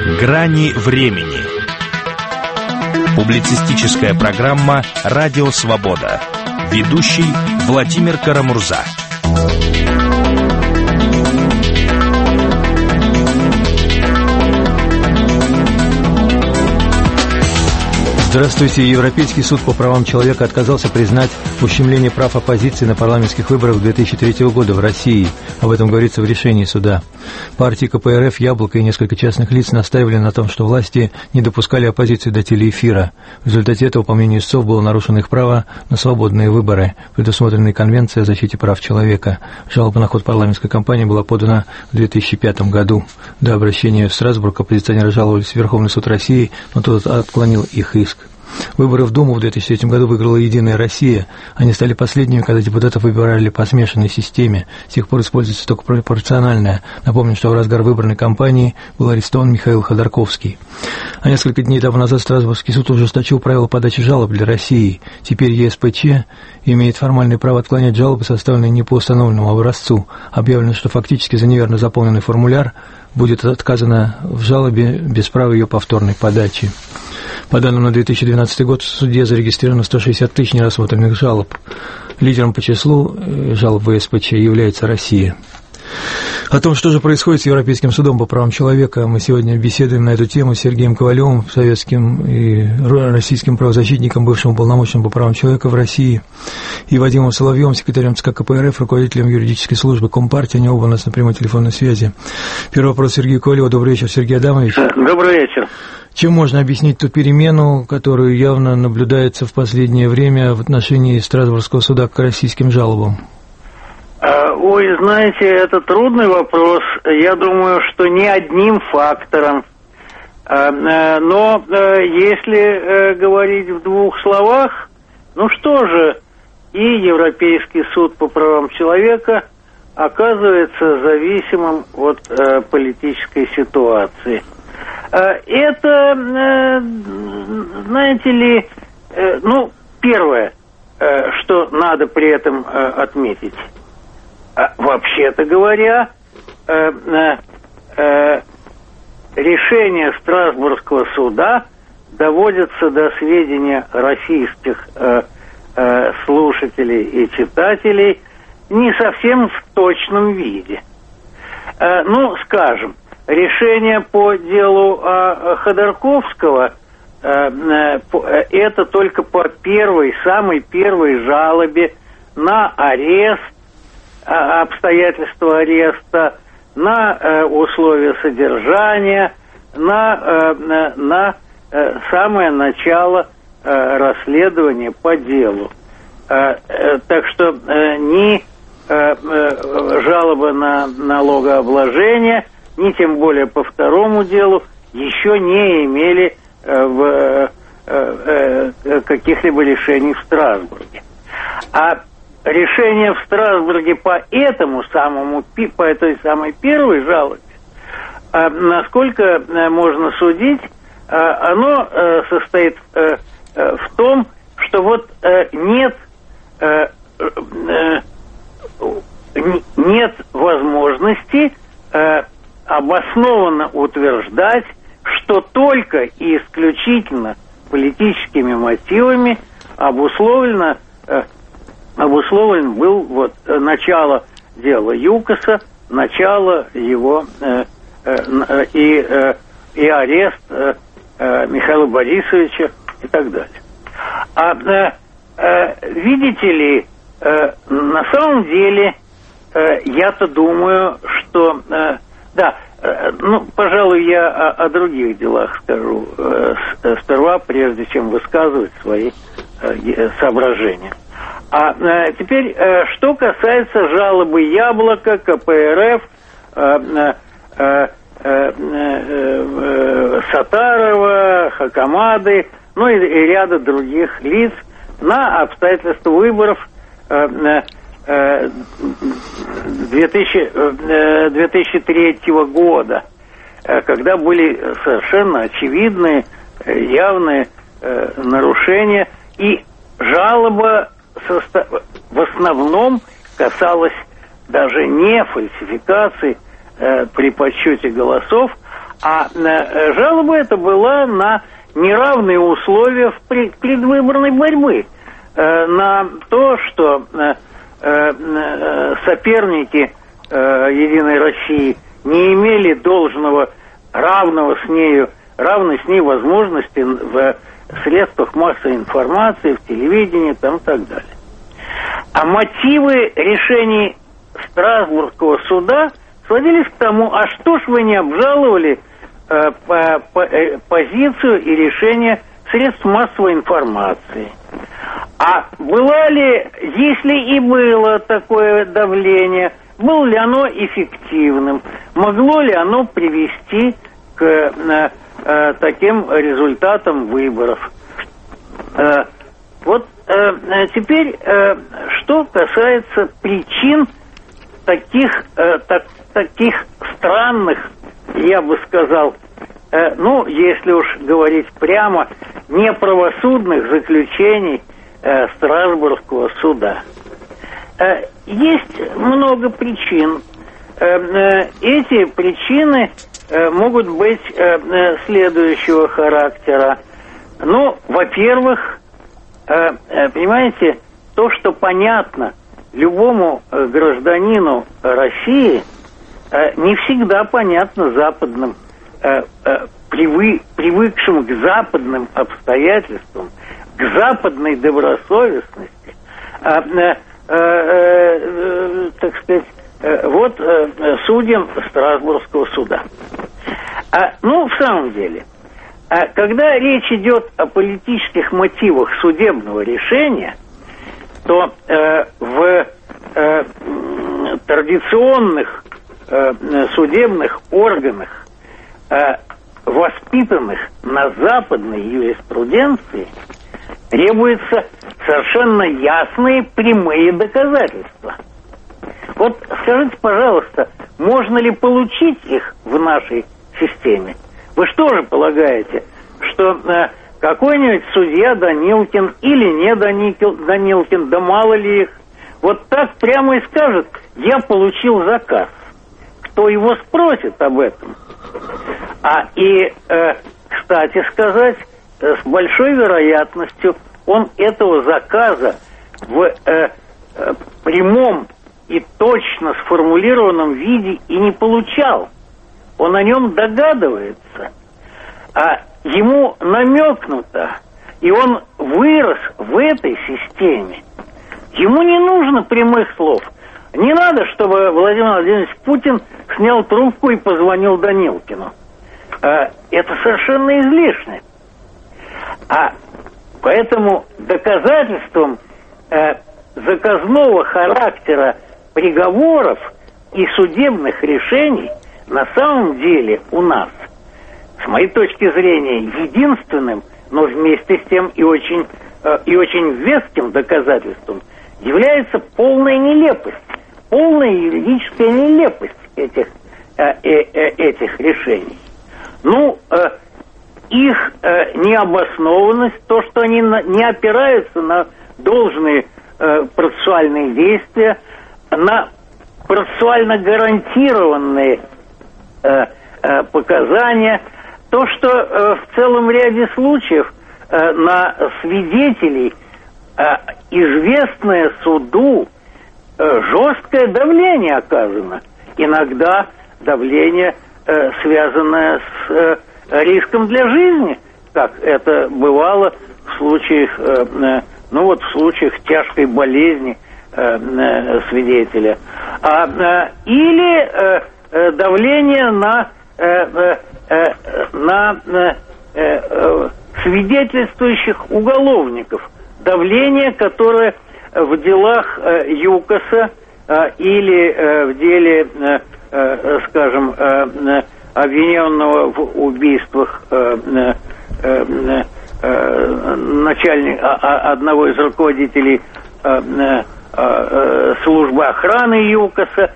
Грани времени. Публицистическая программа «Радио Свобода». Ведущий Владимир Карамурза. Здравствуйте. Европейский суд по правам человека отказался признать ущемление прав оппозиции на парламентских выборах 2003 года в России. Об этом говорится в решении суда. Партии КПРФ, Яблоко и несколько частных лиц настаивали на том, что власти не допускали оппозицию до телеэфира. В результате этого, по мнению истцов, было нарушено их право на свободные выборы, предусмотренные Конвенцией о защите прав человека. Жалоба на ход парламентской кампании была подана в 2005 году. До обращения в Страсбург оппозиционеры жаловались в Верховный суд России, но тот отклонил их иск. Выборы в Думу в 2003 году выиграла «Единая Россия». Они стали последними, когда депутатов выбирали по смешанной системе. С тех пор используется только пропорциональная. Напомню, что в разгар выборной кампании был арестован Михаил Ходорковский. А несколько дней тому назад Страсбургский суд ужесточил правила подачи жалоб для России. Теперь ЕСПЧ имеет формальное право отклонять жалобы, составленные не по установленному образцу. Объявлено, что фактически за неверно заполненный формуляр будет отказано в жалобе без права ее повторной подачи. По данным на 2012 год в суде зарегистрировано 160 тысяч нерассмотренных жалоб. Лидером по числу жалоб в ЕСПЧ является Россия. О том, что же происходит с Европейским судом по правам человека, мы сегодня беседуем на эту тему с Сергеем Ковалевым, советским и российским правозащитником, бывшим уполномоченным по правам человека в России, и Вадимом Соловьевым, секретарем ЦК КПРФ, руководителем юридической службы Компартии. Они оба у нас на прямой телефонной связи. Первый вопрос Сергею Ковалеву. Добрый вечер, Сергей Адамович. Добрый вечер. Чем можно объяснить ту перемену, которую явно наблюдается в последнее время в отношении Страсбургского суда к российским жалобам? Ой, знаете, это трудный вопрос. Я думаю, что не одним фактором. Но если говорить в двух словах, ну что же, и Европейский суд по правам человека оказывается зависимым от политической ситуации. Это, знаете ли, первое, что надо при этом отметить. Вообще-то говоря, решение Страсбургского суда доводится до сведения российских слушателей и читателей не совсем в точном виде. Скажем, решение по делу Ходорковского это только по самой первой жалобе на арест, обстоятельства ареста, на условия содержания, на самое начало расследования по делу. Так что ни жалоба на налогообложение, ни тем более по второму делу еще не имели каких-либо решений в Страсбурге. А решение в Страсбурге по этой самой первой жалобе, насколько можно судить, оно состоит в том, что вот нет возможности обоснованно утверждать, что только и исключительно политическими мотивами обусловлен был начало дела ЮКОСа, начало его и арест Михаила Борисовича и так далее. Видите ли, на самом деле, я-то думаю, что... пожалуй, я о других делах скажу сперва, прежде чем высказывать свои соображения. Теперь, что касается жалобы Яблока, КПРФ, Сатарова, Хакамады, и ряда других лиц на обстоятельства выборов 2003 года, когда были совершенно очевидные, явные нарушения, и жалоба в основном касалась даже не фальсификации при подсчете голосов, А жалоба эта была на неравные условия в предвыборной борьбы, на то, что соперники «Единой России» не имели должного равной с ней возможности в средствах массовой информации, в телевидении там, и так далее. А мотивы решений Страсбургского суда сводились к тому, а что ж вы не обжаловали позицию и решение средств массовой информации? А было ли, если и было такое давление, было ли оно эффективным? Могло ли оно привести к таким результатам выборов? Вот теперь, что касается причин таких странных, я бы сказал, если уж говорить прямо, неправосудных заключений Страсбургского суда. Есть много причин. Эти причины могут быть следующего характера. Во-первых, понимаете, то, что понятно любому гражданину России, не всегда понятно западным, привыкшим к западным обстоятельствам, к западной добросовестности, так сказать, судьям Страсбургского суда. В самом деле, когда речь идет о политических мотивах судебного решения, то в традиционных судебных органах, воспитанных на западной юриспруденции, требуются совершенно ясные прямые доказательства. Вот скажите, пожалуйста, можно ли получить их в нашей системе? Вы что же полагаете, что какой-нибудь судья Данилкин или не Данилкин, да мало ли их, вот так прямо и скажет: я получил заказ? Кто его спросит об этом? Кстати сказать, с большой вероятностью он этого заказа в прямом и точно сформулированном виде и не получал. Он о нем догадывается, а ему намекнуто, и он вырос в этой системе. Ему не нужно прямых слов. Не надо, чтобы Владимир Владимирович Путин снял трубку и позвонил Данилкину. Это совершенно излишне. Поэтому доказательством заказного характера приговоров и судебных решений на самом деле у нас, с моей точки зрения, единственным, но вместе с тем и очень веским доказательством является полная нелепость, полная юридическая нелепость этих решений. Их необоснованность, то, что они не опираются на должные процессуальные действия, на процессуально гарантированные показания, то, что в целом ряде случаев на свидетелей известное суду жесткое давление оказано. Иногда давление, связанное с риском для жизни, как это бывало в случаях, в случаях тяжкой болезни свидетеля, или давление на свидетельствующих уголовников, давление, которое в делах ЮКОСа или в деле, скажем, обвиненного в убийствах одного из руководителей службы охраны ЮКОСа.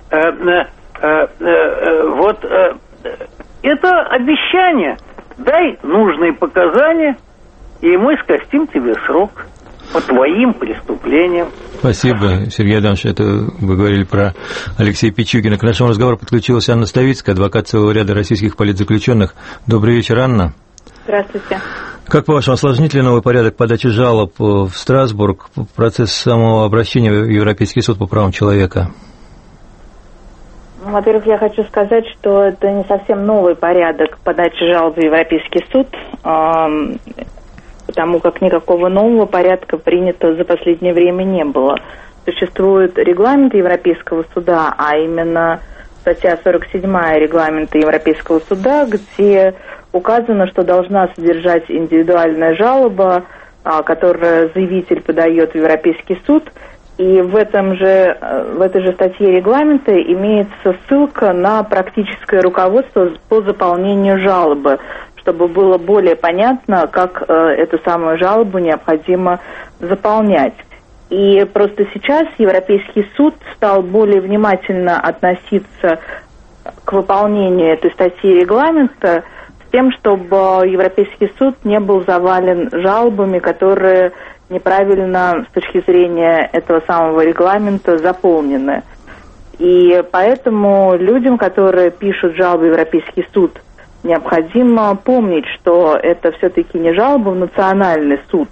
Это обещание: дай нужные показания, и мы скостим тебе срок по твоим преступлениям. Спасибо, Сергей Адамович. Это вы говорили про Алексея Пичугина. К нашему разговору подключилась Анна Ставицкая, адвокат целого ряда российских политзаключенных. Добрый вечер, Анна. Здравствуйте. Как, по-вашему, осложнит ли новый порядок подачи жалоб в Страсбург процесс самого обращения в Европейский суд по правам человека? Ну, во-первых, я хочу сказать, что это не совсем новый порядок подачи жалоб в Европейский суд, потому как никакого нового порядка принято за последнее время не было. Существует регламент Европейского суда, а именно статья 47 регламента Европейского суда, где указано, что должна содержать индивидуальная жалоба, которую заявитель подает в Европейский суд. И в этой же статье регламента имеется ссылка на практическое руководство по заполнению жалобы, чтобы было более понятно, как эту самую жалобу необходимо заполнять. И просто сейчас Европейский суд стал более внимательно относиться к выполнению этой статьи регламента с тем, чтобы Европейский суд не был завален жалобами, которые неправильно с точки зрения этого самого регламента заполнены. И поэтому людям, которые пишут жалобы в Европейский суд, необходимо помнить, что это все-таки не жалоба в национальный суд,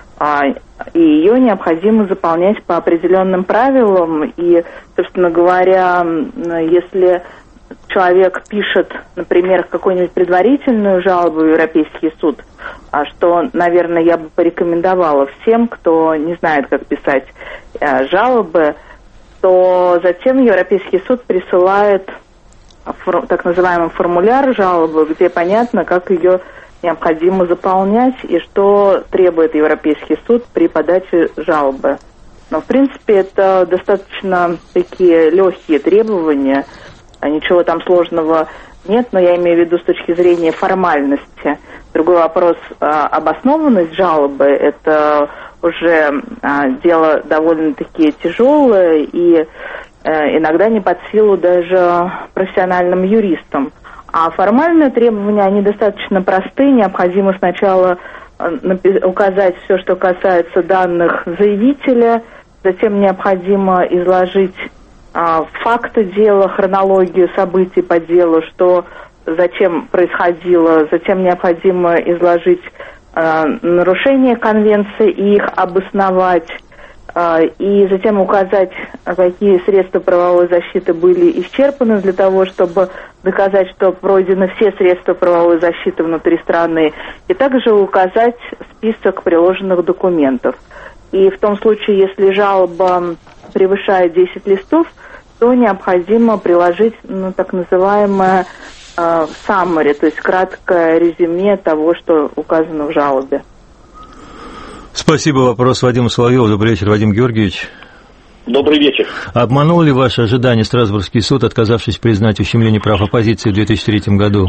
и ее необходимо заполнять по определенным правилам. И, собственно говоря, если человек пишет, например, какую-нибудь предварительную жалобу в Европейский суд, что, наверное, я бы порекомендовала всем, кто не знает, как писать жалобы, то затем Европейский суд присылает так называемый формуляр жалобы, где понятно, как ее необходимо заполнять и что требует Европейский суд при подаче жалобы. Но, в принципе, это достаточно такие легкие требования, ничего там сложного нет, но я имею в виду с точки зрения формальности. Другой вопрос, обоснованность жалобы, это уже дело довольно-таки тяжелое и иногда не под силу даже профессиональным юристам. А формальные требования, они достаточно просты. Необходимо сначала указать все, что касается данных заявителя, затем необходимо изложить факты дела, хронологию событий по делу, что зачем происходило, затем необходимо изложить нарушения конвенции и их обосновать, и затем указать, какие средства правовой защиты были исчерпаны для того, чтобы доказать, что пройдены все средства правовой защиты внутри страны, и также указать список приложенных документов. И в том случае, если жалоба превышает 10 листов, то необходимо приложить так называемое summary, то есть краткое резюме того, что указано в жалобе. Спасибо. Вопрос Вадиму Соловьеву. Добрый вечер, Вадим Георгиевич. Добрый вечер. Обманул ли ваше ожидание Страсбургский суд, отказавшись признать ущемление прав оппозиции в 2003 году?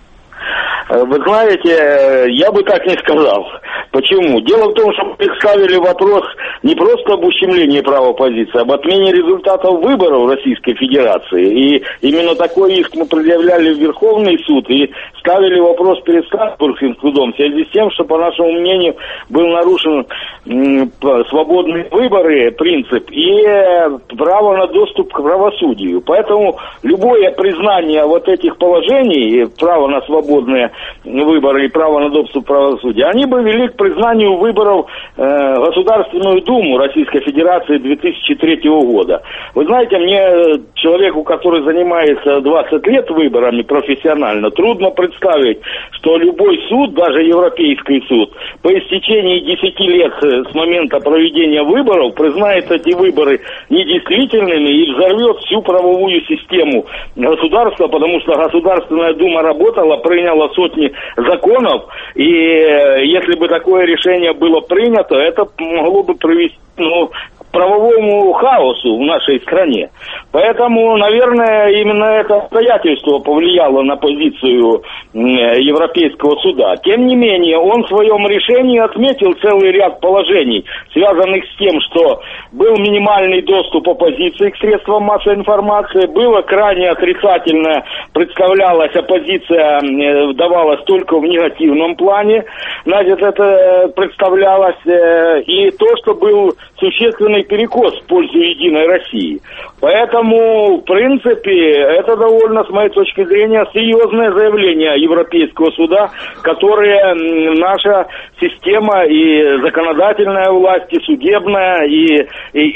Вы знаете, я бы так не сказал. Почему? Дело в том, что мы ставили вопрос не просто об ущемлении прав оппозиции, об отмене результатов выборов Российской Федерации. И именно такой иск мы предъявляли в Верховный суд и ставили вопрос перед Страсбургским судом в связи с тем, что, по нашему мнению, был нарушен свободные выборы, принцип, и право на доступ к правосудию. Поэтому любое признание вот этих положений, право на свободные выборы и право на доступ к правосудию, они бы вели к признанию выборов Государственную Думу Российской Федерации 2003 года. Вы знаете, мне, человеку, который занимается 20 лет выборами профессионально, трудно представить, что любой суд, даже Европейский суд, по истечении 10 лет с момента проведения выборов признает эти выборы недействительными и взорвет всю правовую систему государства, потому что Государственная Дума работала, приняла сотни законов, и если бы такое решение было принято, это могло бы привести к правовому хаосу в нашей стране. Поэтому, наверное, именно это обстоятельство повлияло на позицию Европейского суда. Тем не менее, он в своем решении отметил целый ряд положений, связанных с тем, что был минимальный доступ оппозиции к средствам массовой информации, было крайне отрицательно, представлялась оппозиция, давалась только в негативном плане, значит, это представлялось, и то, что был существенный перекос в пользу Единой России. Поэтому, в принципе, это довольно, с моей точки зрения, серьезное заявление Европейского суда, которое наша система и законодательная власть, и судебная, и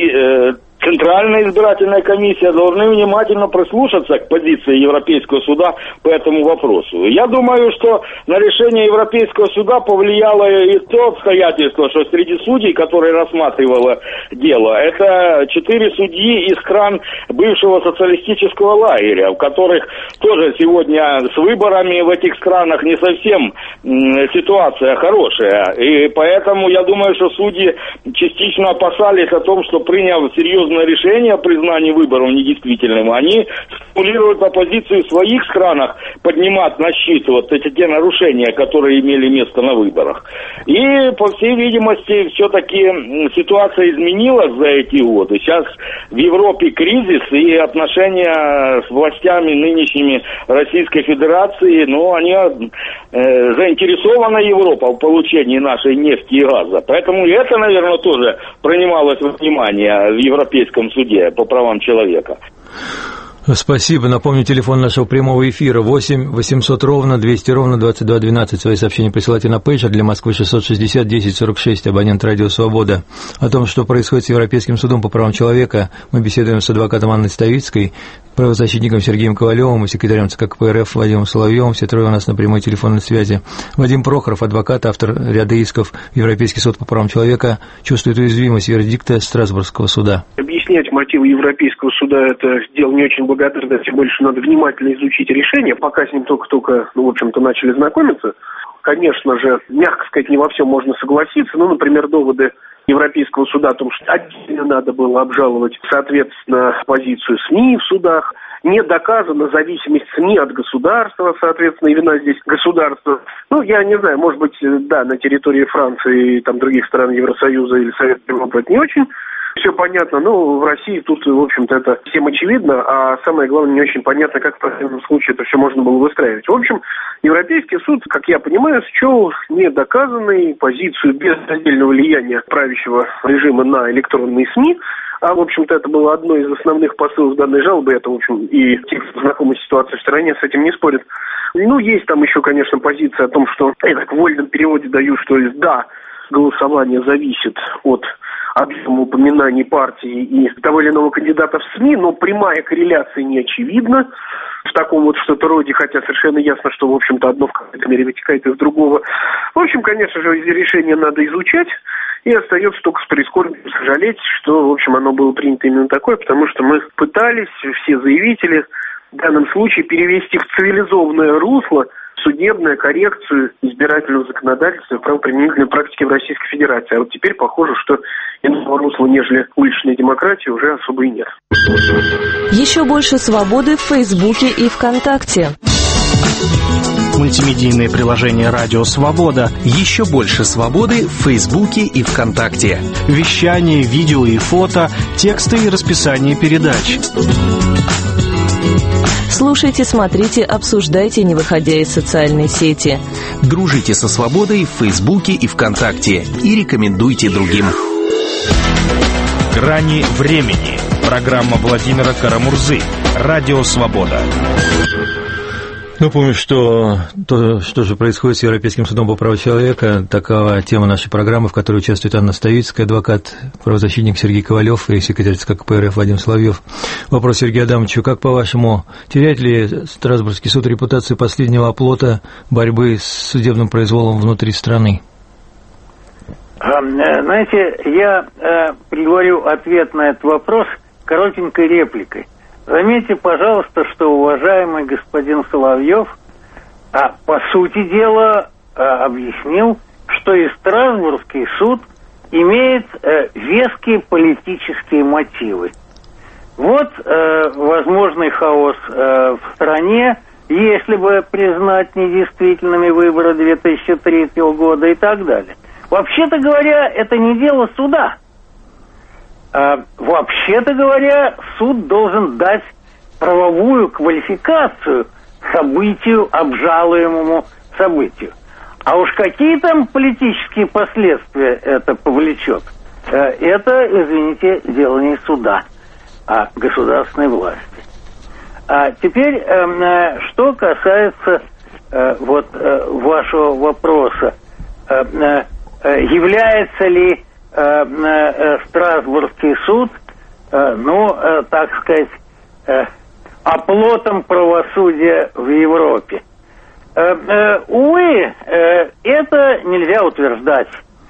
Центральная избирательная комиссия должны внимательно прислушаться к позиции Европейского суда по этому вопросу. Я думаю, что на решение Европейского суда повлияло и то обстоятельство, что среди судей, которые рассматривало дело, это 4 судьи из стран бывшего социалистического лагеря, в которых тоже сегодня с выборами в этих странах не совсем ситуация хорошая. И поэтому я думаю, что судьи частично опасались о том, что приняв серьезное решение о признании выборов недействительным, они стимулируют оппозицию в своих странах поднимать на щит вот эти те нарушения, которые имели место на выборах. И, по всей видимости, все-таки ситуация изменилась за эти годы. Сейчас в Европе кризис, и отношения с властями нынешними Российской Федерации, они заинтересована Европа в получении нашей нефти и газа. Поэтому и это, наверное, тоже принималось во внимание в Европейском суде по правам человека. Спасибо. Напомню, телефон нашего прямого эфира 8 800 ровно 200 ровно 22 12. Свои сообщения присылайте на пейджер для Москвы 660 10 46, абонент радио «Свобода». О том, что происходит с Европейским судом по правам человека, мы беседуем с адвокатом Анной Ставицкой, правозащитником Сергеем Ковалевым и секретарем ЦК КПРФ Вадимом Соловьевым. Все трое у нас на прямой телефонной связи. Вадим Прохоров, адвокат, автор ряда исков в Европейский суд по правам человека, чувствует уязвимость вердикта Страсбургского суда. Объяснять мотивы Европейского суда – это дело не очень благодарное, тем более, что надо внимательно изучить решение. Пока с ним только-только, в общем-то, начали знакомиться. Конечно же, мягко сказать, не во всем можно согласиться. Например, доводы Европейского суда о том, что отдельно надо было обжаловать, соответственно, позицию СМИ в судах. Не доказана зависимость СМИ от государства, соответственно, и вина здесь государства. Я не знаю, может быть, да, на территории Франции и других стран Евросоюза или Совета Европы это не очень все понятно, в России тут, в общем-то, это всем очевидно, а самое главное, не очень понятно, как в противном случае это все можно было выстраивать. В общем, Европейский суд, как я понимаю, счел недоказанной позицию без отдельного влияния правящего режима на электронные СМИ, а, в общем-то, это было одно из основных посылов данной жалобы, это, в общем, и те, кто знакомы с ситуацией в стране, с этим не спорят. Есть там еще, конечно, позиция о том, что, я так в вольном переводе даю, что да, голосование зависит от объема упоминаний партии и того или иного кандидата в СМИ, но прямая корреляция не очевидна в таком что-то роде, хотя совершенно ясно, что, в общем-то, одно в какой-то мере вытекает из другого. В общем, конечно же, решение надо изучать, и остается только с прискорбием сожалеть, что, в общем, оно было принято именно такое, потому что мы пытались, все заявители, в данном случае перевести в цивилизованное русло судебную коррекцию избирательного законодательства и правоприменительной практики в Российской Федерации. А теперь похоже, что иного русла, нежели уличная демократия, уже особо и нет. Еще больше свободы в Фейсбуке и ВКонтакте. Мультимедийное приложение «Радио Свобода». Еще больше свободы в Фейсбуке и ВКонтакте. Вещание, видео и фото, тексты и расписание передач. Слушайте, смотрите, обсуждайте, не выходя из социальной сети. Дружите со свободой в Фейсбуке и ВКонтакте. И рекомендуйте другим. «Грани времени». Программа Владимира Карамурзы. «Радио Свобода». Напомню, что же происходит с Европейским судом по правам человека. Такова тема нашей программы, в которой участвует Анна Ставицкая, адвокат, правозащитник Сергей Ковалев и секретарь ЦК КПРФ Вадим Соловьев. Вопрос Сергею Адамовичу: как по-вашему, теряет ли Страсбургский суд репутацию последнего оплота борьбы с судебным произволом внутри страны? Знаете, я предварю ответ на этот вопрос коротенькой репликой. Заметьте, пожалуйста, что уважаемый господин Соловьев, по сути дела, объяснил, что и Страсбургский суд имеет веские политические мотивы. Вот возможный хаос в стране, если бы признать недействительными выборы 2003 года и так далее. Вообще-то говоря, это не дело суда. Вообще-то говоря, суд должен дать правовую квалификацию событию, обжалуемому событию. А уж какие там политические последствия это повлечет, это, извините, дело не суда, а государственной власти. А теперь, что касается вашего вопроса, является ли Страсбургский суд, так сказать, оплотом правосудия в Европе? Увы, это нельзя утверждать.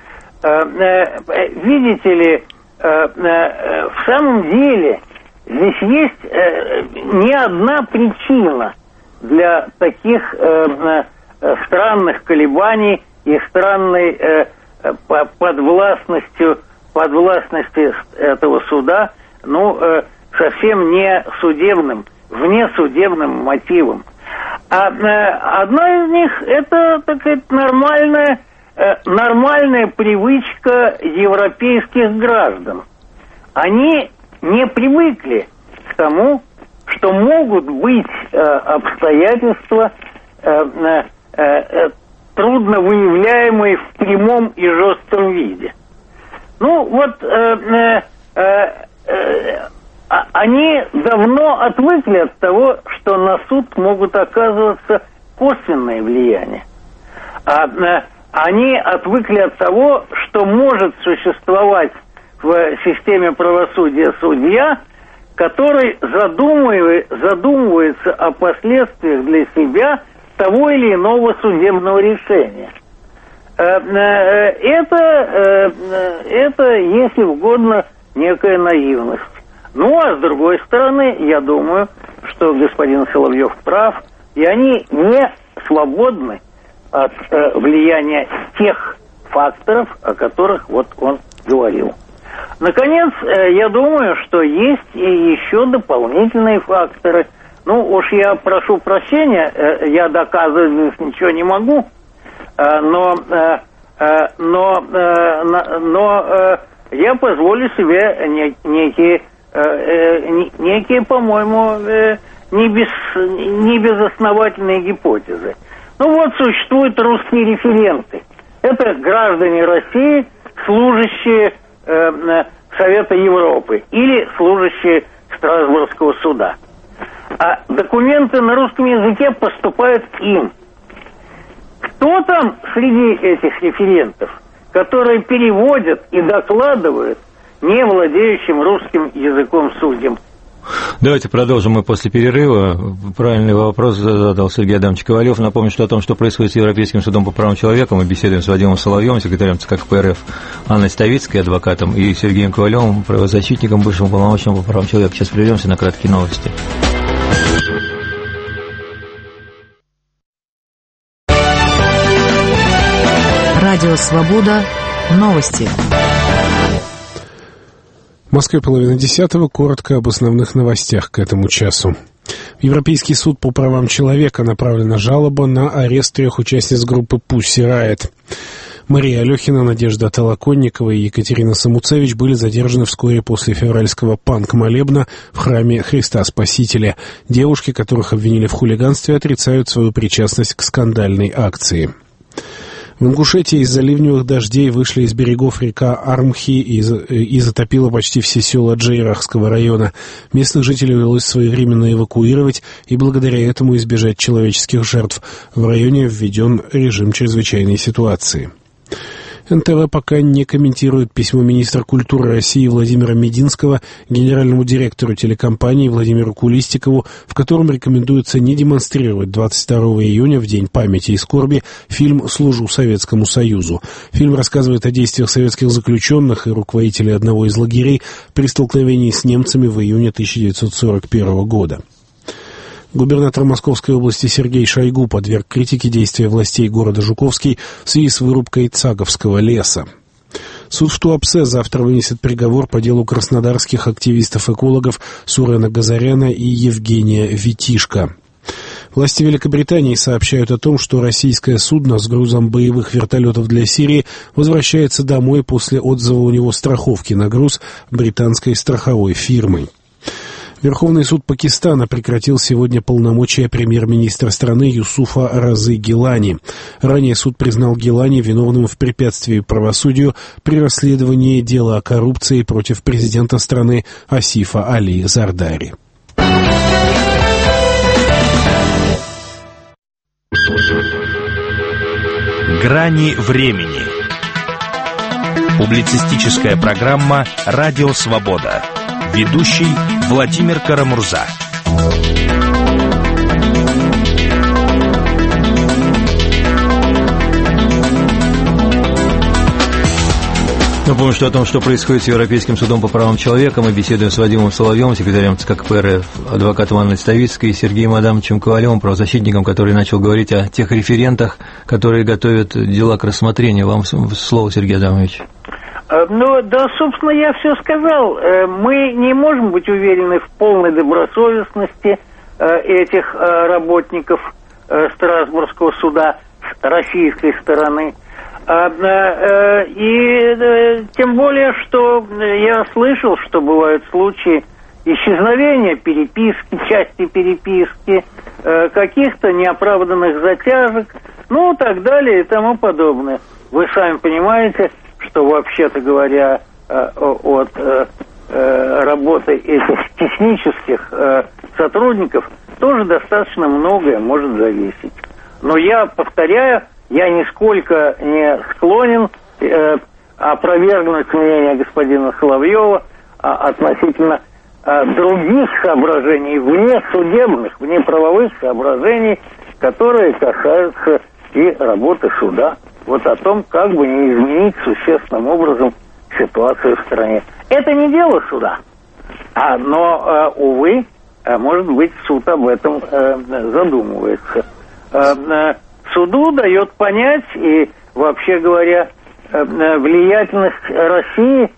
Видите ли, в самом деле здесь есть не одна причина для таких странных колебаний и странной подвластности этого суда, совсем не судебным, внесудебным мотивом. А одна из них — это, так сказать, нормальная привычка европейских граждан. Они не привыкли к тому, что могут быть обстоятельства, трудно выявляемые в прямом и жестком виде. Они давно отвыкли от того, что на суд могут оказываться косвенные влияния. Они отвыкли от того, что может существовать в системе правосудия судья, который задумывается о последствиях для себя того или иного судебного решения. Это, если угодно, некая наивность. А с другой стороны, я думаю, что господин Соловьев прав, и они не свободны от влияния тех факторов, о которых он говорил. Наконец, я думаю, что есть и еще дополнительные факторы. Я прошу прощения, я доказывать здесь ничего не могу, но я позволю себе некие, по-моему, не безосновательные гипотезы. Существуют русские референты. Это граждане России, служащие Совета Европы или служащие Страсбургского суда. А документы на русском языке поступают к им. Кто там среди этих референтов, которые переводят и докладывают не владеющим русским языком судьям? Давайте продолжим мы после перерыва. Правильный вопрос задал Сергей Адамович Ковалев. Напомню, что о том, что происходит с Европейским судом по правам человека, мы беседуем с Вадимом Соловьевым, секретарем ЦК КПРФ, Анной Ставицкой, адвокатом, и Сергеем Ковалевым, правозащитником, бывшим уполномоченным по правам человека. Сейчас прервемся на краткие новости. Радио «Свобода». Новости. В Москве 9:30. Коротко об основных новостях к этому часу. В Европейский суд по правам человека направлена жалоба на арест 3 участниц группы Pussy Riot. Мария Алехина, Надежда Толоконникова и Екатерина Самуцевич были задержаны вскоре после февральского панк-молебна в храме Христа Спасителя. Девушки, которых обвинили в хулиганстве, отрицают свою причастность к скандальной акции. В Ингушетии из-за ливневых дождей вышли из берегов река Армхи и затопила почти все села Джейрахского района. Местных жителей удалось своевременно эвакуировать и благодаря этому избежать человеческих жертв. В районе введен режим чрезвычайной ситуации. НТВ пока не комментирует письмо министра культуры России Владимира Мединского генеральному директору телекомпании Владимиру Кулистикову, в котором рекомендуется не демонстрировать 22 июня, в День памяти и скорби, фильм «Служу Советскому Союзу». Фильм рассказывает о действиях советских заключенных и руководителей одного из лагерей при столкновении с немцами в июне 1941 года. Губернатор Московской области Сергей Шойгу подверг критике действия властей города Жуковский в связи с вырубкой Цаговского леса. Суд в Туапсе завтра вынесет приговор по делу краснодарских активистов-экологов Сурена Газаряна и Евгения Витишко. Власти Великобритании сообщают о том, что российское судно с грузом боевых вертолетов для Сирии возвращается домой после отзыва у него страховки на груз британской страховой фирмой. Верховный суд Пакистана прекратил сегодня полномочия премьер-министра страны Юсуфа Разы Гилани. Ранее суд признал Гилани виновным в препятствии правосудию при расследовании дела о коррупции против президента страны Асифа Али Зардари. Грани времени. Публицистическая программа «Радио Свобода». Ведущий Владимир Карамурза. Напомню, что о том, что происходит с Европейским судом по правам человека, мы беседуем с Вадимом Соловьевым, секретарем ЦК КПРФ, адвокатом Анной Ставицкой и Сергеем Адамовичем Ковалевым, правозащитником, который начал говорить о тех референтах, которые готовят дела к рассмотрению. Вам слово, Сергей Адамович. Ну, да, собственно, я все сказал. Мы не можем быть уверены в полной добросовестности этих работников Страсбургского суда с российской стороны. И тем более, что я слышал, что бывают случаи исчезновения переписки, части переписки, каких-то неоправданных затяжек, ну, так далее и тому подобное. Вы сами понимаете, что, вообще-то говоря, от работы этих технических сотрудников тоже достаточно многое может зависеть. Но я повторяю, я нисколько не склонен опровергнуть мнение господина Соловьева относительно других соображений, вне судебных, вне правовых соображений, которые касаются и работы суда. Вот о том, как бы не изменить существенным образом ситуацию в стране. Это не дело суда. Но, увы, может быть, суд об этом задумывается. Суду дает понять, и, вообще говоря, влиятельность России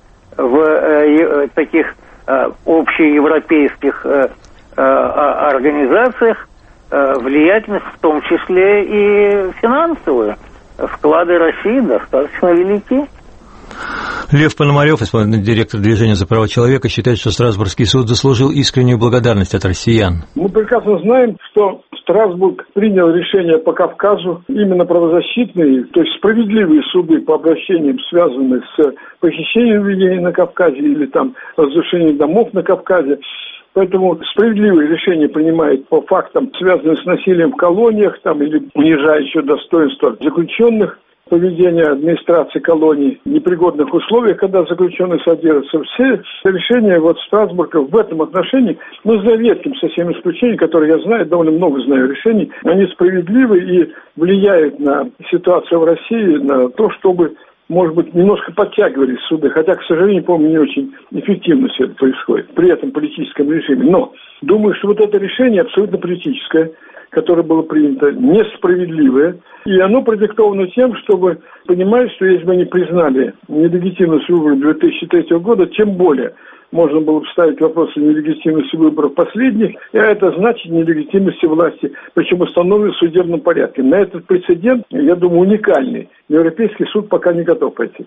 в таких общеевропейских организациях, влиятельность в том числе и финансовую. Вклады России достаточно велики. Лев Пономарев, исполнительный директор Движения за права человека, считает, что Страсбургский суд заслужил искреннюю благодарность от россиян. Мы прекрасно знаем, что Страсбург принял решение по Кавказу, именно правозащитные, то есть справедливые суды по обращениям, связанным с похищением людей на Кавказе или там разрушением домов на Кавказе. Поэтому справедливые решения принимает по фактам, связанным с насилием в колониях там, или унижающего достоинства заключенных, поведение администрации колоний в непригодных условиях, когда заключенные содержатся. Все решения Страсбурга в этом отношении, за редким совсем исключением, которые я знаю, довольно много знаю решений, они справедливы и влияют на ситуацию в России, на то, чтобы, может быть, немножко подтягивались суды, хотя, к сожалению, помню, не очень эффективно все это происходит при этом политическом режиме. Но думаю, что это решение абсолютно политическое, которое было принято, несправедливое, и оно продиктовано тем, чтобы понимать, что если бы они признали нелегитимность выборов 2003 года, тем более можно было бы ставить вопрос о нелегитимности выборов последних, и это значит нелегитимности власти, причем установлен в судебном порядке. На этот прецедент, я думаю, уникальный. Европейский суд пока не готов пойти.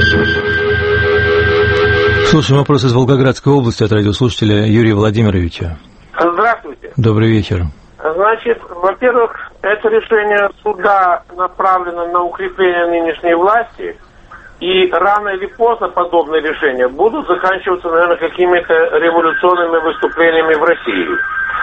Слушаем вопрос из Волгоградской области от радиослушателя Юрия Владимировича. Здравствуйте. Добрый вечер. Значит, во-первых, это решение суда направлено на укрепление нынешней власти, и рано или поздно подобные решения будут заканчиваться, наверное, какими-то революционными выступлениями в России.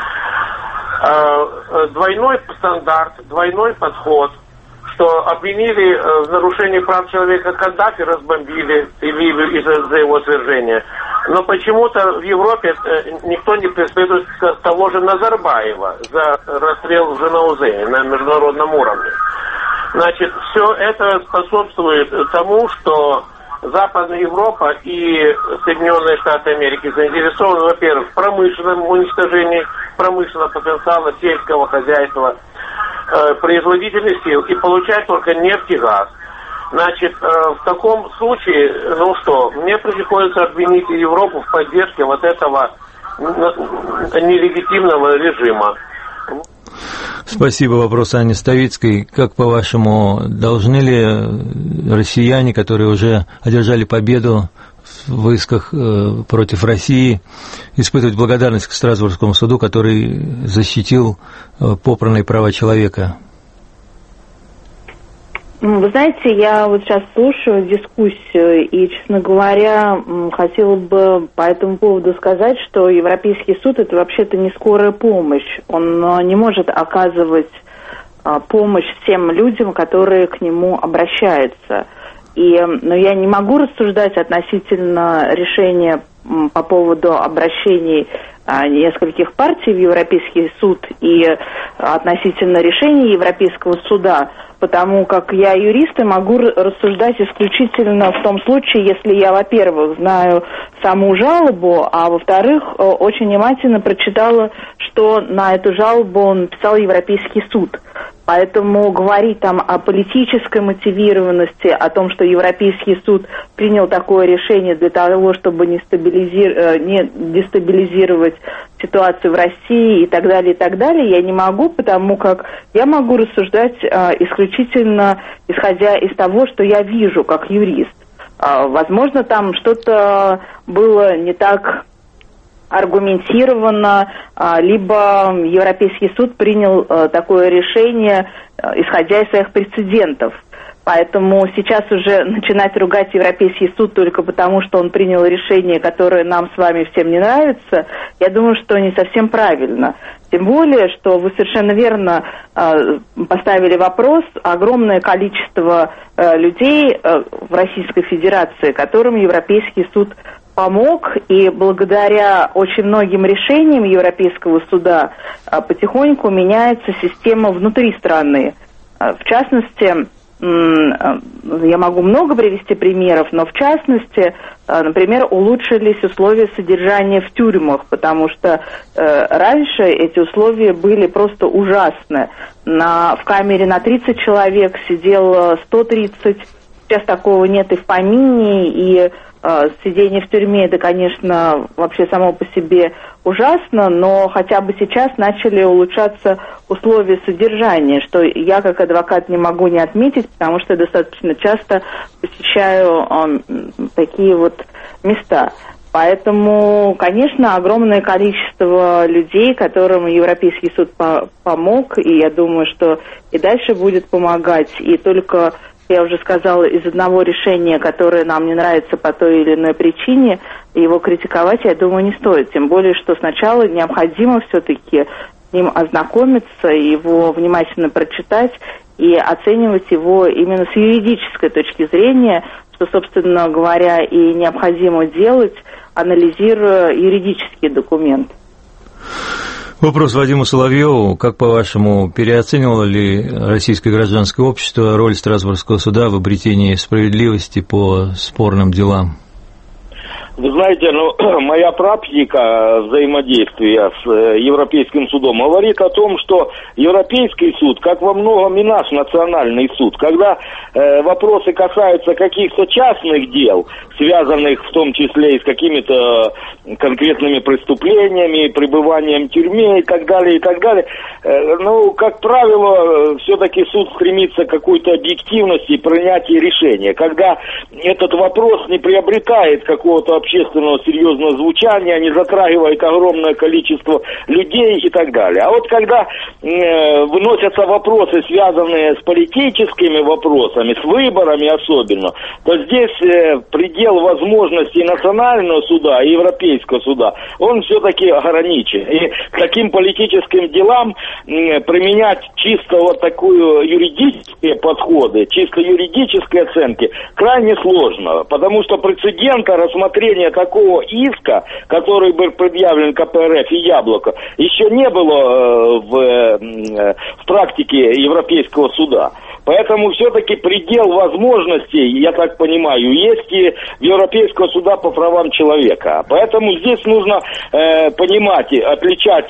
Двойной стандарт, двойной подход, что обвинили в нарушении прав человека Каддафи, разбомбили Ливию из-за его свержения. Но почему-то в Европе никто не преследует того же Назарбаева за расстрел в Жанаузене на международном уровне. Значит, все это способствует тому, что Западная Европа и Соединенные Штаты Америки заинтересованы, во-первых, в промышленном уничтожении промышленного потенциала сельского хозяйства, производительных сил, и получать только нефть и газ. Значит, в таком случае, мне приходится обвинить Европу в поддержке вот этого нелегитимного режима. Спасибо. Вопрос Анне Ставицкой. Как, по-вашему, должны ли россияне, которые уже одержали победу в исках против России, испытывать благодарность к Страсбургскому суду, который защитил попранные права человека? Вы знаете, я вот сейчас слушаю дискуссию и, честно говоря, хотела бы по этому поводу сказать, что Европейский суд – это вообще-то не скорая помощь. Он не может оказывать помощь всем людям, которые к нему обращаются. Но я не могу рассуждать относительно решения по поводу обращений нескольких партий в Европейский суд и относительно решений Европейского суда, потому как я юрист и могу рассуждать исключительно в том случае, если я, во-первых, знаю саму жалобу, а во-вторых, очень внимательно прочитала, что на эту жалобу написал Европейский суд. Поэтому говорить там о политической мотивированности, о том, что Европейский суд принял такое решение для того, чтобы не дестабилизировать ситуацию в России и так далее, я не могу, потому как я могу рассуждать исключительно исходя из того, что я вижу как юрист. Возможно, там что-то было не так аргументированно, либо Европейский суд принял такое решение, исходя из своих прецедентов. Поэтому сейчас уже начинать ругать Европейский суд только потому, что он принял решение, которое нам с вами всем не нравится, я думаю, что не совсем правильно. Тем более, что вы совершенно верно поставили вопрос, огромное количество людей в Российской Федерации, которым Европейский суд помог, и благодаря очень многим решениям Европейского суда потихоньку меняется система внутри страны. В частности, я могу много привести примеров, но в частности, например, улучшились условия содержания в тюрьмах, потому что раньше эти условия были просто ужасны. В камере на 30 человек сидело 130, сейчас такого нет и в помине, и сидение в тюрьме, это, конечно, вообще само по себе ужасно, но хотя бы сейчас начали улучшаться условия содержания, что я как адвокат не могу не отметить, потому что я достаточно часто посещаю такие вот места. Поэтому, конечно, огромное количество людей, которым Европейский суд помог, и я думаю, что и дальше будет помогать, и только... Я уже сказала, из одного решения, которое нам не нравится по той или иной причине, его критиковать, я думаю, не стоит. Тем более, что сначала необходимо все-таки с ним ознакомиться, его внимательно прочитать и оценивать его именно с юридической точки зрения, что, собственно говоря, и необходимо делать, анализируя юридические документы. Вопрос Вадиму Соловьеву. Как, по-вашему, переоценивало ли российское гражданское общество роль Страсбургского суда в обретении справедливости по спорным делам? Вы знаете, моя практика взаимодействия с Европейским судом говорит о том, что Европейский суд, как во многом и наш национальный суд, когда вопросы касаются каких-то частных дел, связанных в том числе и с какими-то конкретными преступлениями, пребыванием в тюрьме и так далее, как правило, все-таки суд стремится к какой-то объективности и принятию решения. Когда этот вопрос не приобретает какого-то общественного серьезного звучания, не затрагивает огромное количество людей и так далее. А вот когда выносятся вопросы, связанные с политическими вопросами, с выборами особенно, то здесь предел возможностей национального суда и европейского суда, он все-таки ограничен. И к таким политическим делам применять чисто вот такую юридические подходы, чисто юридические оценки крайне сложно, потому что прецедента рассмотрения такого иска, который был предъявлен КПРФ и Яблоко, еще не было в практике Европейского суда. Поэтому все-таки предел возможностей, я так понимаю, есть и в Европейского суда по правам человека. Поэтому здесь нужно понимать, отличать,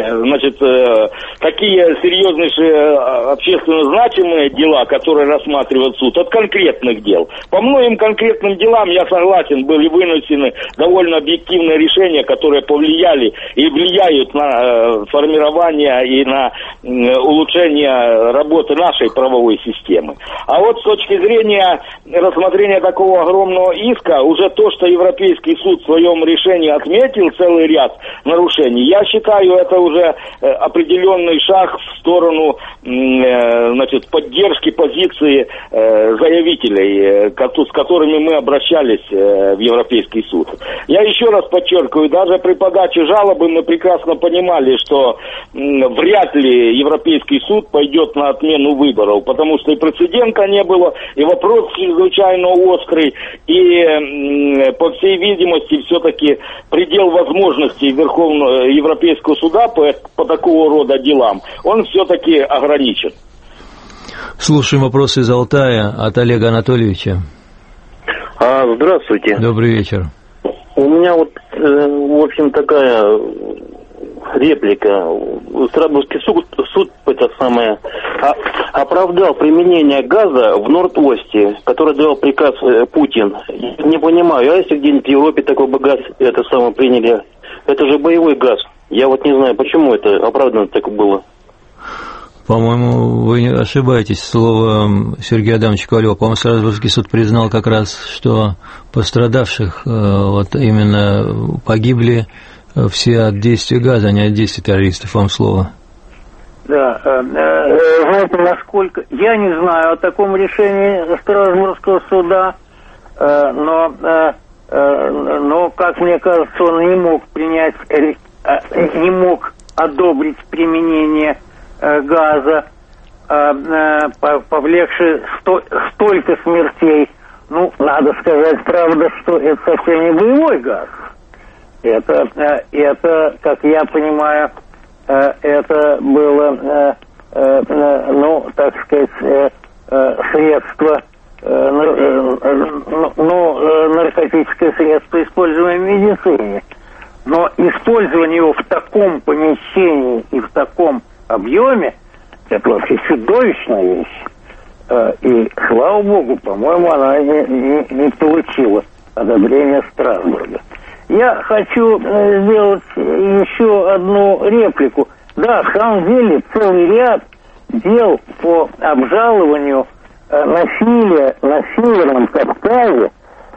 такие серьезнейшие общественно значимые дела, которые рассматривает суд, от конкретных дел. По многим конкретным делам, я согласен, были вынесены довольно объективные решения, которые повлияли и влияют на формирование и на улучшение работы нашей правовой системы. А вот с точки зрения рассмотрения такого огромного иска, уже то, что Европейский суд в своем решении отметил целый ряд нарушений, я считаю, это уже определенный шаг в сторону поддержки позиции заявителей, с которыми мы обращались в Европейский суд. Я еще раз подчеркиваю, даже при подаче жалобы мы прекрасно понимали, что вряд ли Европейский суд пойдет на отмену выборов, потому что и прецедента не было, и вопрос чрезвычайно острый, и, по всей видимости, все-таки предел возможностей Верховного Европейского суда по такого рода делам, он все-таки ограничен. Слушаем вопросы из Алтая от Олега Анатольевича. Здравствуйте. Добрый вечер. У меня в общем, такая реплика. Страсбургский суд оправдал применение газа в Норд-Осте, который дал приказ Путин. Не понимаю, а если где-нибудь в Европе такой бы газ приняли? Это же боевой газ. Я не знаю, почему это оправдано так было. По-моему, вы ошибаетесь. Слово Сергея Адамовича Ковалева. По-моему, Страсбургский суд признал как раз, что пострадавших именно погибли все от действия газа, а не от действия террористов. Вам слово. Да, знаете, насколько... Я не знаю о таком решении Страсбургского суда, но, как мне кажется, он не мог не мог одобрить применение газа, повлекший столько смертей. Надо сказать, правда, что это совсем не боевой газ. Это, как я понимаю, это было, средство, наркотическое средство, используемое в медицине. Но использование его в таком помещении и в таком объеме, это вообще чудовищная вещь. И, слава богу, по-моему, она не получила одобрения Страсбурга. Я хочу сделать еще одну реплику. Да, в самом деле, целый ряд дел по обжалованию насилия на Северном Кавказе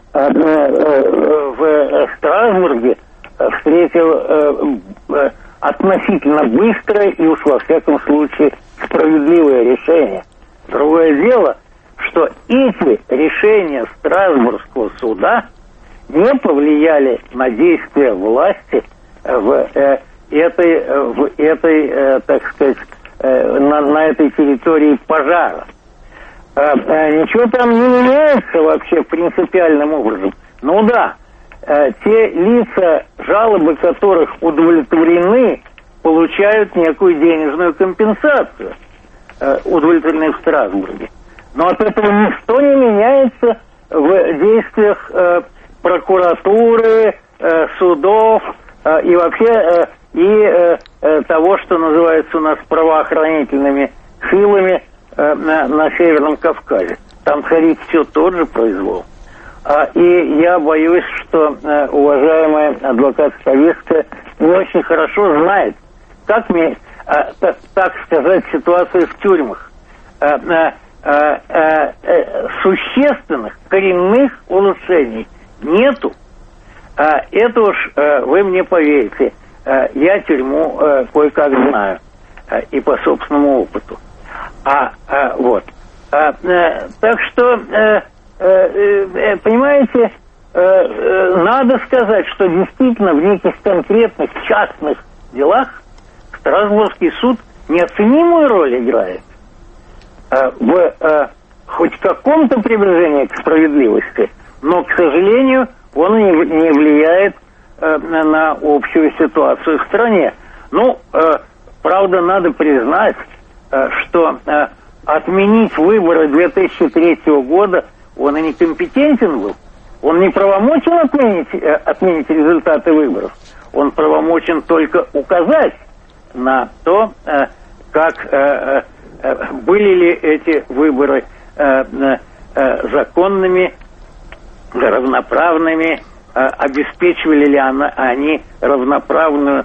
в Страсбурге встретил относительно быстрое и уж во всяком случае справедливое решение. Другое дело, что эти решения Страсбургского суда не повлияли на действия власти на этой территории пожара. Ничего там не меняется вообще принципиальным образом. Те лица, жалобы которых удовлетворены, получают некую денежную компенсацию, удовлетворены в Страсбурге. Но от этого ничто не меняется в действиях прокуратуры, судов и вообще того, что называется у нас правоохранительными силами на Северном Кавказе. Там царит все тот же произвол. И я боюсь, что уважаемая адвокат Ставицкая не очень хорошо знает, как так сказать, ситуацию в тюрьмах. Существенных, коренных улучшений нету. Это уж вы мне поверите. Я тюрьму кое-как знаю. И по собственному опыту. Так что... понимаете, надо сказать, что действительно в неких конкретных частных делах Страсбургский суд неоценимую роль играет в хоть каком-то приближении к справедливости, но, к сожалению, он не влияет на общую ситуацию в стране. Правда, надо признать, что отменить выборы 2003 года он и некомпетентен был. Он не правомочен отменить результаты выборов. Он правомочен только указать на то, как были ли эти выборы законными, равноправными, обеспечивали ли они равноправную,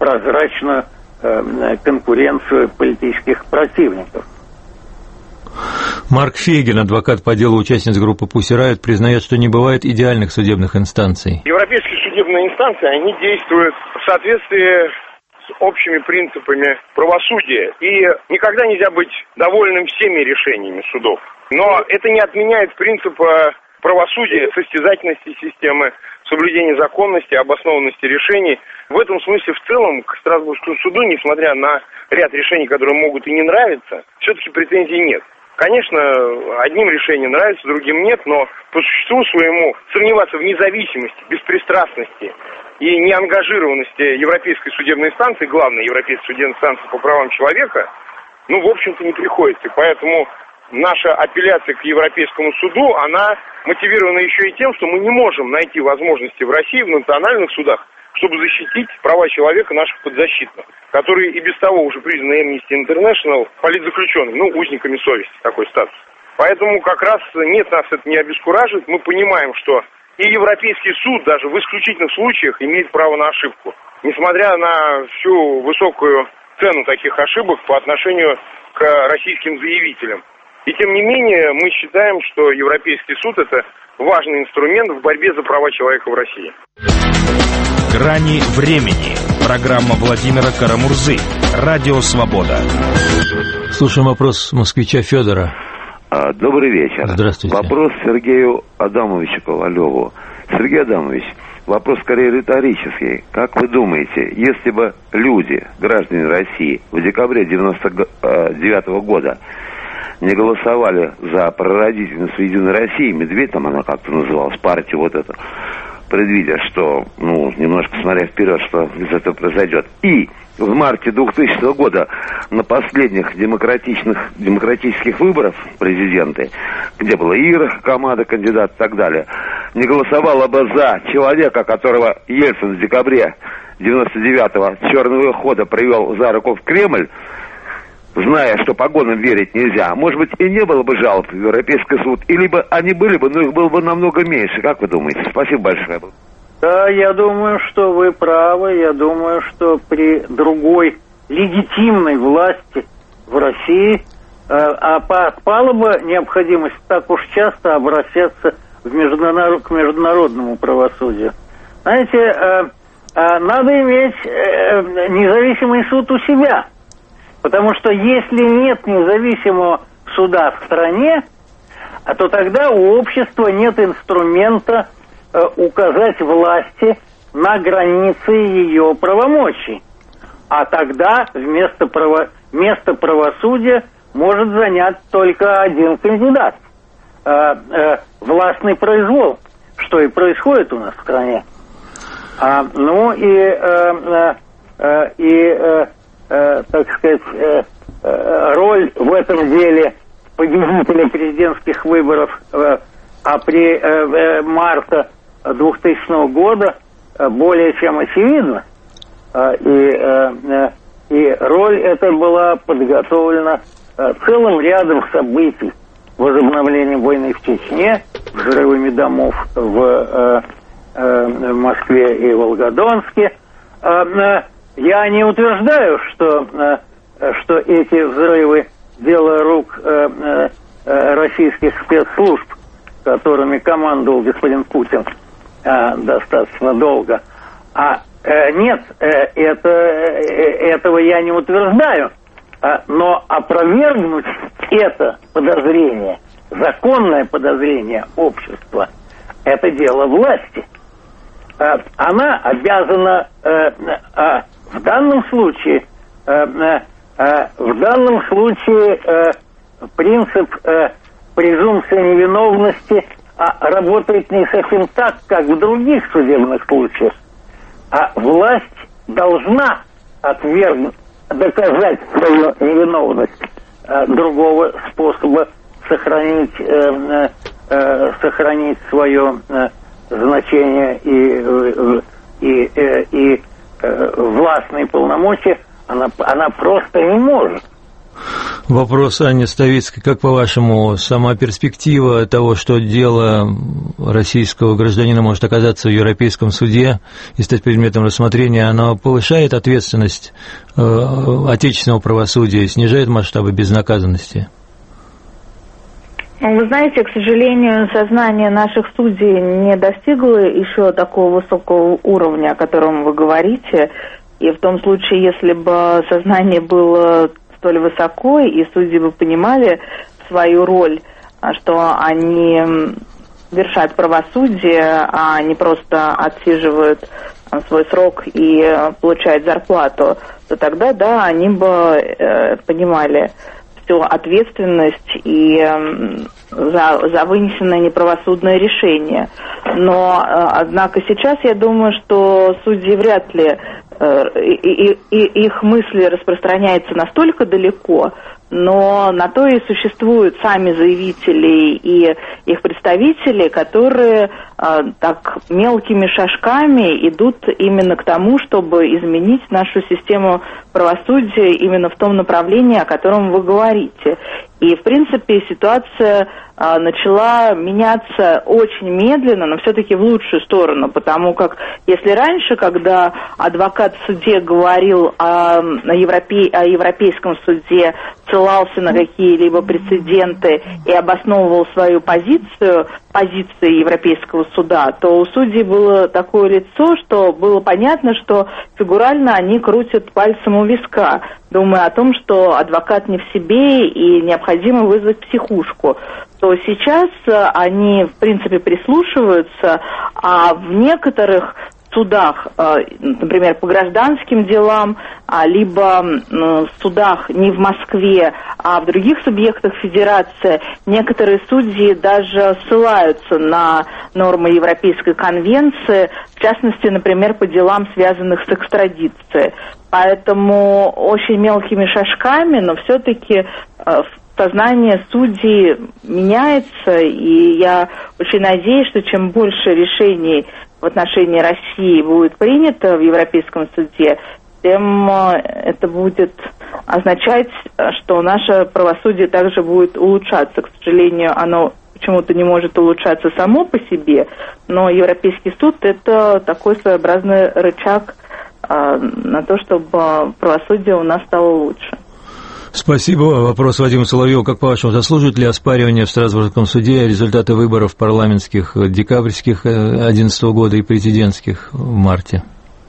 прозрачную конкуренцию политических противников. Марк Фейгин, адвокат по делу участниц группы Pussy Riot, признает, что не бывает идеальных судебных инстанций. Европейские судебные инстанции, они действуют в соответствии с общими принципами правосудия. И никогда нельзя быть довольным всеми решениями судов. Но это не отменяет принципа правосудия, состязательности системы, соблюдения законности, обоснованности решений. В этом смысле в целом к Страсбургскому суду, несмотря на ряд решений, которые могут и не нравиться, все-таки претензий нет. Конечно, одним решением нравится, другим нет, но по существу своему сомневаться в независимости, беспристрастности и неангажированности Европейской судебной инстанции, главной Европейской судебной инстанции по правам человека, в общем-то, не приходится. Поэтому наша апелляция к Европейскому суду, она мотивирована еще и тем, что мы не можем найти возможности в России, в национальных судах, чтобы защитить права человека наших подзащитных, которые и без того уже признаны Amnesty International политзаключенными, узниками совести, такой статус. Поэтому как раз нет, нас это не обескураживает. Мы понимаем, что и Европейский суд даже в исключительных случаях имеет право на ошибку, несмотря на всю высокую цену таких ошибок по отношению к российским заявителям. И тем не менее мы считаем, что Европейский суд – это важный инструмент в борьбе за права человека в России. «Грани времени». Программа Владимира Карамурзы. Радио «Свобода». Слушаем вопрос москвича Федора. Добрый вечер. Здравствуйте. Вопрос Сергею Адамовичу Ковалеву. Сергей Адамович, вопрос скорее риторический. Как вы думаете, если бы люди, граждане России, в декабре 1999 года не голосовали за прародительницу Единой России, Медведь, там она как-то называлась, партию вот эту, предвидя, что, немножко смотря вперед, что из этого произойдет. И в марте 2000 года на последних демократических выборах президенты, где была Ира, команда, кандидат и так далее, не голосовала бы за человека, которого Ельцин в декабре 99-го черного хода привел за руку в Кремль, зная, что погонам верить нельзя, может быть, и не было бы жалоб в Европейский суд, или бы они были бы, но их было бы намного меньше. Как вы думаете? Спасибо большое. Да, я думаю, что вы правы. Я думаю, что при другой легитимной власти в России отпала бы необходимость так уж часто обращаться к международному правосудию. Знаете, надо иметь независимый суд у себя. Потому что если нет независимого суда в стране, то тогда у общества нет инструмента указать власти на границы ее правомочий. А тогда место правосудия может занять только один кандидат. Властный произвол, что и происходит у нас в стране. Так сказать, роль в этом деле победителя президентских выборов марта 2000 года более чем очевидна. И роль эта была подготовлена целым рядом событий. Возобновлением войны в Чечне, взрывами домов в Москве и Волгодонске. Я не утверждаю, что эти взрывы дело рук российских спецслужб, которыми командовал господин Путин достаточно долго. Нет, этого я не утверждаю. Но опровергнуть это подозрение, законное подозрение общества, это дело власти. Она обязана в данном случае принцип презумпции невиновности работает не совсем так, как в других судебных случаях. А власть должна доказать свою невиновность. Другого способа сохранить свое значение и властные полномочия она просто не может. Вопрос Анне Ставицкой. Как, по-вашему, сама перспектива того, что дело российского гражданина может оказаться в Европейском суде и стать предметом рассмотрения, она повышает ответственность отечественного правосудия и снижает масштабы безнаказанности? Вы знаете, к сожалению, сознание наших судей не достигло еще такого высокого уровня, о котором вы говорите. И в том случае, если бы сознание было столь высоко, и судьи бы понимали свою роль, что они вершат правосудие, а не просто отсиживают свой срок и получают зарплату, то тогда, да, они бы понимали всю ответственность и за вынесенное неправосудное решение. Но, однако, сейчас я думаю, что судьи вряд ли их мысли распространяются настолько далеко, но на то и существуют сами заявители и их представители, которые так мелкими шажками идут именно к тому, чтобы изменить нашу систему правосудия именно в том направлении, о котором вы говорите. И, в принципе, ситуация начала меняться очень медленно, но все-таки в лучшую сторону, потому как если раньше, когда адвокат в суде говорил о Европейском суде, ссылался на какие-либо прецеденты и обосновывал свою позиции Европейского суда, то у судей было такое лицо, что было понятно, что фигурально они крутят пальцем у виска, думая о том, что адвокат не в себе и необходимо вызвать психушку. То сейчас они, в принципе, прислушиваются, а в некоторых судах, например, по гражданским делам, либо в судах не в Москве, а в других субъектах федерации, некоторые судьи даже ссылаются на нормы Европейской конвенции, в частности, например, по делам, связанных с экстрадицией. Поэтому очень мелкими шажками, но все-таки сознание судей меняется, и я очень надеюсь, что чем больше решений в отношении России будет принято в Европейском суде, тем это будет означать, что наше правосудие также будет улучшаться. К сожалению, оно почему-то не может улучшаться само по себе, но Европейский суд – это такой своеобразный рычаг на то, чтобы правосудие у нас стало лучше. Спасибо. Вопрос Вадиму Соловьеву. Как по-вашему, заслужит ли оспаривание в Страсбургском суде результаты выборов парламентских декабрьских 2011 года и президентских в марте?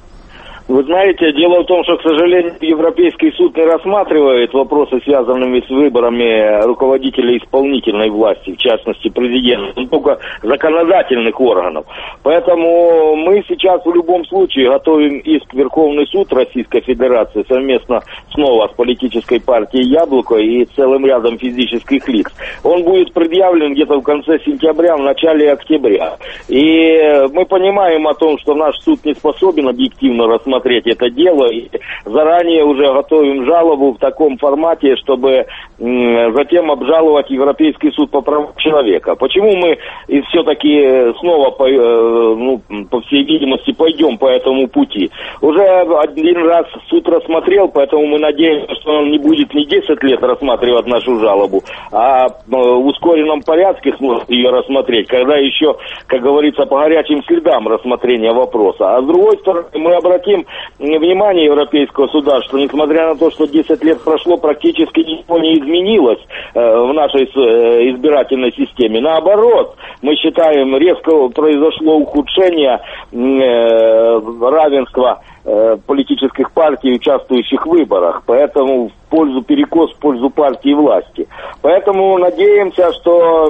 Вы знаете, дело в том, что, к сожалению, Европейский суд не рассматривает вопросы, связанные с выборами руководителей исполнительной власти, в частности президента, только законодательных органов. Поэтому мы сейчас в любом случае готовим иск в Верховный суд Российской Федерации совместно снова с политической партией «Яблоко» и целым рядом физических лиц. Он будет предъявлен где-то в конце сентября, в начале октября. И мы понимаем о том, что наш суд не способен объективно рассмотреть это дело, и заранее уже готовим жалобу в таком формате, чтобы затем обжаловать Европейский суд по правам человека. Почему мы все-таки снова, по всей видимости, пойдем по этому пути? Уже один раз суд рассмотрел, поэтому мы надеемся, что он не будет не 10 лет рассматривать нашу жалобу, а в ускоренном порядке сможет ее рассмотреть, когда еще, как говорится, по горячим следам рассмотрения вопроса. А с другой стороны, мы обратим внимание Европейского суда, что несмотря на то, что 10 лет прошло, практически ничего не изменилось в нашей избирательной системе. Наоборот, мы считаем, резко произошло ухудшение равенства политических партий, участвующих в выборах. Поэтому перекос в пользу партии власти. Поэтому надеемся, что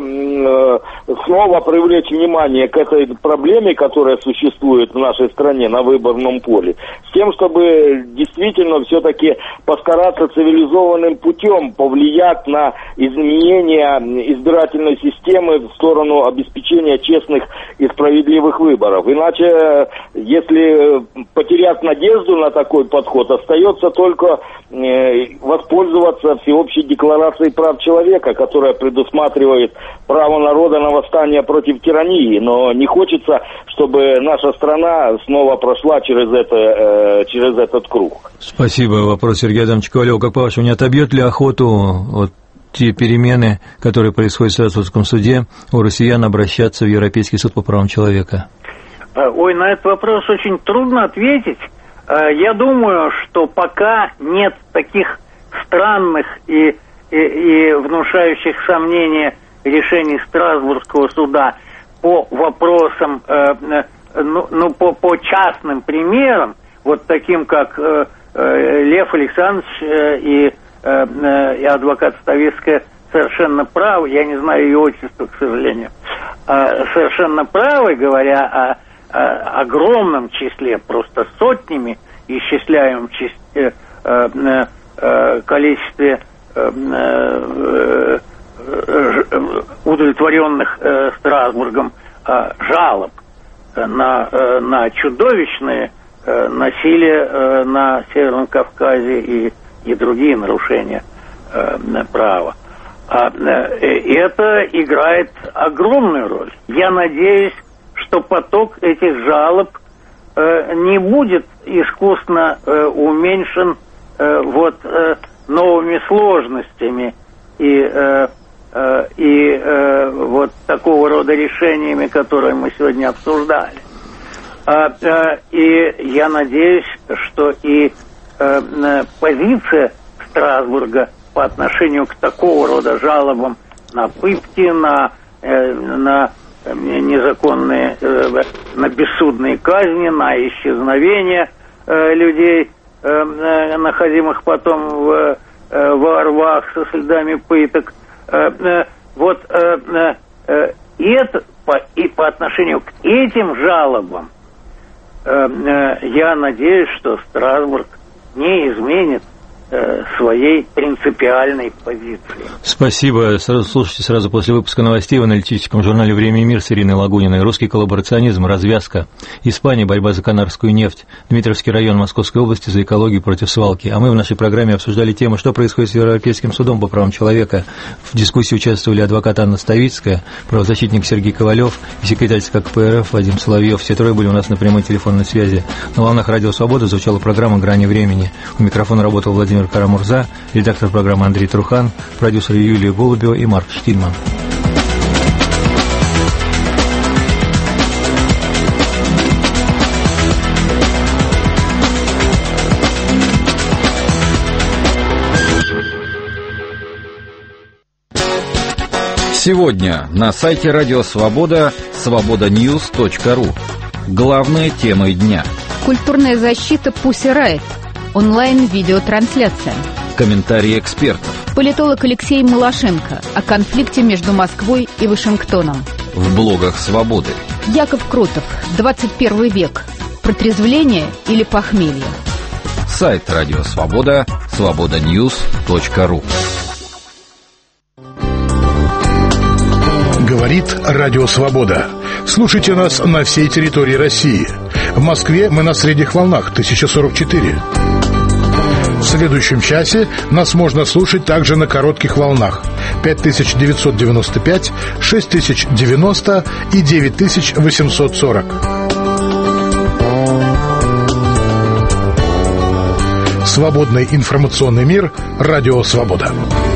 снова привлечь внимание к этой проблеме, которая существует в нашей стране на выборном поле, с тем, чтобы действительно все-таки постараться цивилизованным путем повлиять на изменение избирательной системы в сторону обеспечения честных и справедливых выборов. Иначе, если потерять надежду на такой подход, остается только воспользоваться всеобщей декларацией прав человека, которая предусматривает право народа на восстание против тирании. Но не хочется, чтобы наша страна снова прошла через этот круг. Спасибо. Вопрос Сергея Адамовича Ковалева. Как по-вашему, не отобьет ли охоту те перемены, которые происходят в Страсбургском суде, у россиян обращаться в Европейский суд по правам человека? Ой, на этот вопрос очень трудно ответить. Я думаю, что пока нет таких странных и внушающих сомнения решений Страсбургского суда по вопросам, по частным примерам, вот таким как Лев Александрович и адвокат Ставицкая совершенно правы, я не знаю ее отчество, к сожалению, совершенно правы, говоря о огромном числе, просто сотнями исчисляемом количестве удовлетворенных Страсбургом жалоб на чудовищные насилие на Северном Кавказе и другие нарушения права. Это играет огромную роль. Я надеюсь, что поток этих жалоб не будет искусно уменьшен новыми сложностями и вот такого рода решениями, которые мы сегодня обсуждали. И я надеюсь, что и позиция Страсбурга по отношению к такого рода жалобам на пытки, на незаконные, на бессудные казни, на исчезновение людей, находимых потом в рвах со следами пыток. И по отношению к этим жалобам я надеюсь, что Страсбург не изменит своей принципиальной позиции. Спасибо. Слушайте сразу после выпуска новостей в аналитическом журнале «Время и мир» с Ириной Лагуниной. Русский коллаборационизм, развязка. Испания, борьба за канарскую нефть. Дмитровский район Московской области, за экологию против свалки. А мы в нашей программе обсуждали тему, что происходит с Европейским судом по правам человека. В дискуссии участвовали адвокат Анна Ставицкая, правозащитник Сергей Ковалев и секретарь ЦК КПРФ Вадим Соловьев. Все трое были у нас на прямой телефонной связи. На волнах Радио Свобода звучала программа «Грани времени». У микрофона работал Владимир Карамурза, редактор программы Андрей Трухан, продюсер Юлия Голубева и Марк Штильман. Сегодня на сайте Радио Свобода свободаньюз.ру. Главные темы дня. Культурная защита Pussy Riot. Онлайн-видеотрансляция. Комментарии экспертов. Политолог Алексей Малашенко о конфликте между Москвой и Вашингтоном. В блогах Свободы. Яков Крутов. 21 век. Протрезвление или похмелье? Сайт Радио Свобода свободаньюз.ру. Говорит Радио Свобода. Слушайте нас на всей территории России. В Москве мы на средних волнах 1044. В следующем часе нас можно слушать также на коротких волнах 5995, 6090 и 9840. Свободный информационный мир. Радио Свобода.